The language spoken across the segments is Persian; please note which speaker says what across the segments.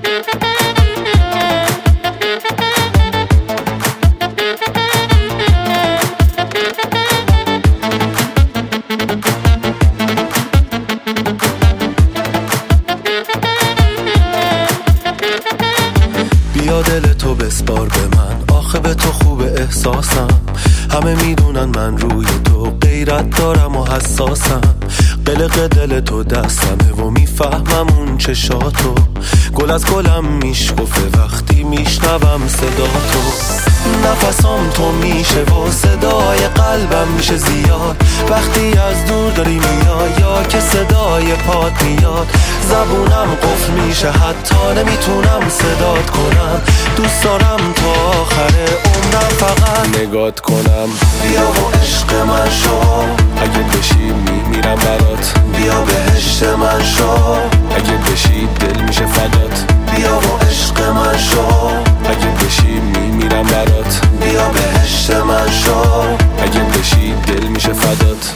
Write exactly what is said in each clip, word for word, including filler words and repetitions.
Speaker 1: بیا دل تو بسپار به من، آخه به تو خوب احساسم. همه میدونن من روی تو غیرت دارم و حساسم. قلق دل تو دستمه و میفهمم اون چشاتو. گل از گلم میشکفه وقتی میشنوم صدا تو. نفسام تو میشه و صدای قلبم میشه زیاد وقتی از دور داری میای یا که صدای پات میاد. زبونم قفل میشه حتی نمیتونم صدات کنم. دوست دارم تا آخر عمرم فقط نگات کنم. بیا و عشق من شو، اگه بشی میمیرم برات. بیا بهشت من شو، اگه بشی دل میشه فدات. بیا و عشق من شو، اگه بشی میمیرم برات. بیا بهشت من شو، اگه بشی دل میشه فدات.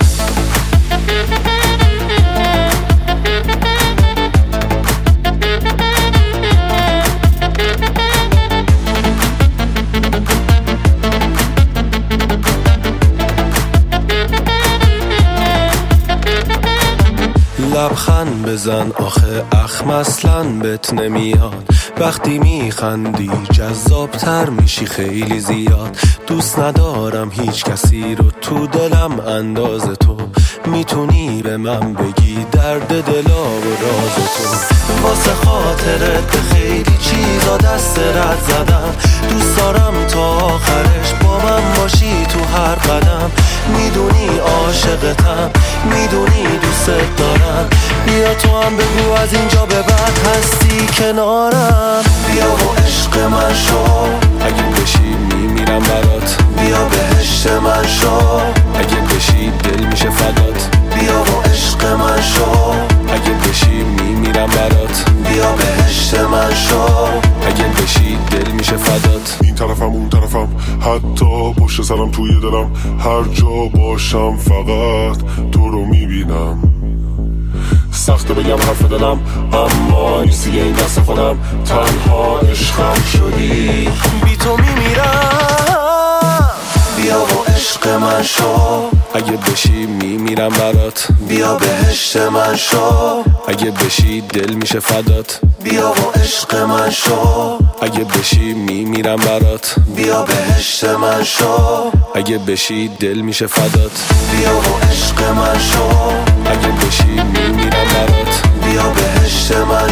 Speaker 1: لبخند بزن آخه اخم اصلاً بهت نمیاد. وقتی میخندی جذابتر میشی خیلی زیاد. دوست ندارم هیچ کسی رو تو دلم انداز تو. میتونی به من بگی درد دلا و راز تو. واسه خاطرت به خیلی چیزا دست رد زدم. دوست دارم تا آخرش با من باشی تو هر قدم. میدونی عاشقتم، میدونی دوست دارم. بیا تو هم بگو از اینجا به بعد هستی کنارم. بیا و عشق من شو، اگه بشی میمیرم برات. بیا بهشت من شو، اگه بشی دل میشه فدات. بیا و عشق من شو، اگه بشی میمیرم برات. بیا بهشت من شو، اگه بشی دل میشه فدات.
Speaker 2: این طرفم اون طرفم حتی پشت سرم توی دلم. هر جا باشم فقط تو رو میبینم. سخته بگم حرف دلم اما نیستی این دست خودم. تنها عشقم شدی،
Speaker 1: بی تو میمیرم. بیا و عشق من شو، اگه بشی میمیرم برات. بیا بهشت من شو، اگه بشی دل میشه فدات. بیا و عشق من شو، اگه بشی میمیرم برات. بیا بهشت من شو، اگه بشی دل میشه فدات. بیا و عشق من شو، اگه بشی میمیرم برات. بیا بهشت من